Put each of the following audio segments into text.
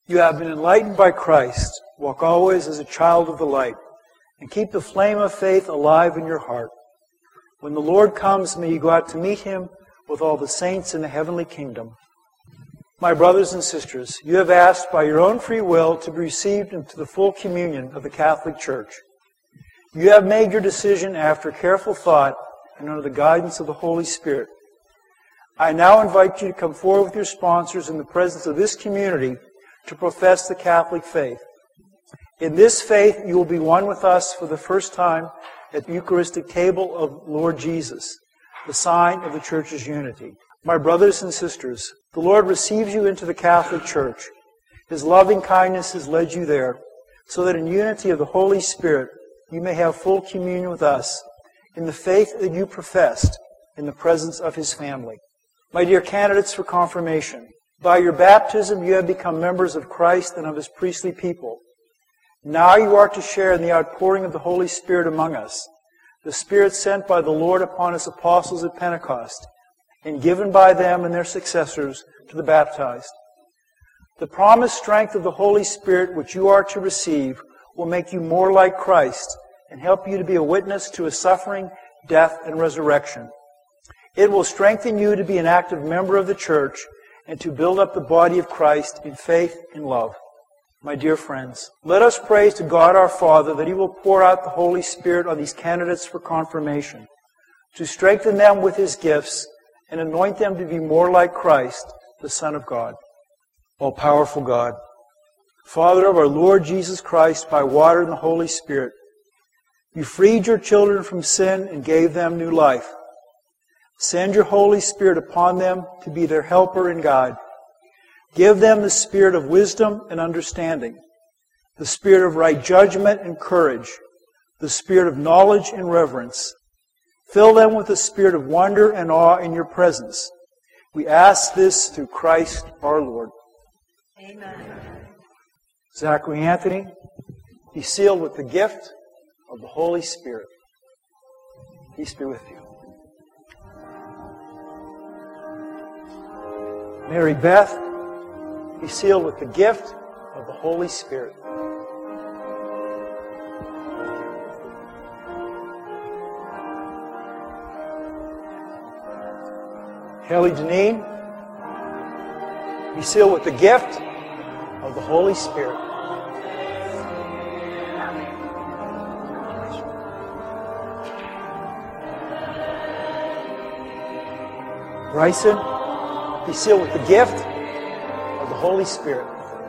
You have been enlightened by Christ. Walk always as a child of the light, and keep the flame of faith alive in your heart. When the Lord comes, may you go out to meet Him with all the saints in the heavenly kingdom. My brothers and sisters, you have asked by your own free will to be received into the full communion of the Catholic Church. You have made your decision after careful thought and under the guidance of the Holy Spirit. I now invite you to come forward with your sponsors in the presence of this community to profess the Catholic faith. In this faith, you will be one with us for the first time at the Eucharistic table of Lord Jesus, the sign of the Church's unity. My brothers and sisters, the Lord receives you into the Catholic Church. His loving kindness has led you there, so that in unity of the Holy Spirit, you may have full communion with us in the faith that you professed in the presence of His family. My dear candidates for confirmation, by your baptism you have become members of Christ and of His priestly people. Now you are to share in the outpouring of the Holy Spirit among us, the Spirit sent by the Lord upon His apostles at Pentecost, and given by them and their successors to the baptized. The promised strength of the Holy Spirit which you are to receive will make you more like Christ and help you to be a witness to His suffering, death, and resurrection. It will strengthen you to be an active member of the Church and to build up the body of Christ in faith and love. My dear friends, let us pray to God our Father that He will pour out the Holy Spirit on these candidates for confirmation, to strengthen them with His gifts and anoint them to be more like Christ, the Son of God. All-powerful God, Father of our Lord Jesus Christ by water and the Holy Spirit, you freed your children from sin and gave them new life. Send your Holy Spirit upon them to be their helper and guide. Give them the spirit of wisdom and understanding, the spirit of right judgment and courage, the spirit of knowledge and reverence. Fill them with the spirit of wonder and awe in your presence. We ask this through Christ our Lord. Amen. Zachary Anthony, be sealed with the gift of the Holy Spirit. Peace be with you. Mary Beth, be sealed with the gift of the Holy Spirit. Haley Deneen, be sealed with the gift of the Holy Spirit. Bryson, be sealed with the gift of the Holy Spirit.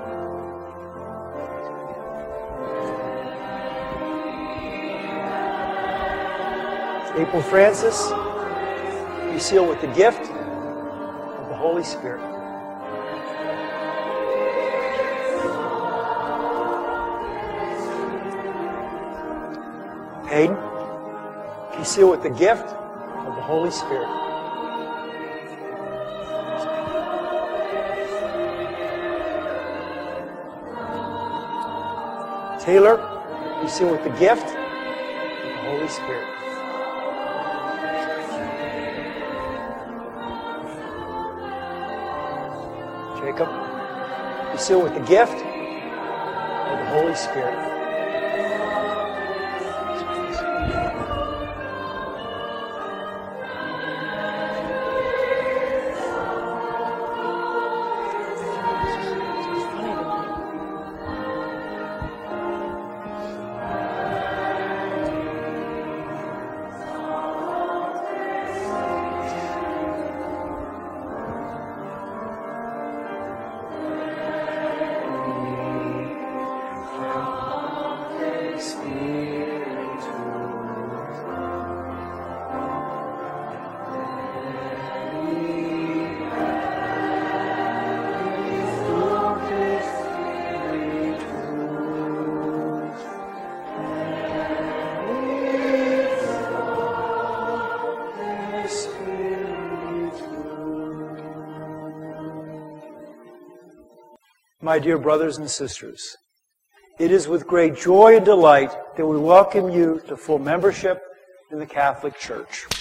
April Francis, be sealed with the gift of the Holy Spirit. Hayden, be sealed with the gift of the Holy Spirit. Taylor, be sealed with the gift of the Holy Spirit. Jacob, be sealed with the gift of the Holy Spirit. My dear brothers and sisters, it is with great joy and delight that we welcome you to full membership in the Catholic Church.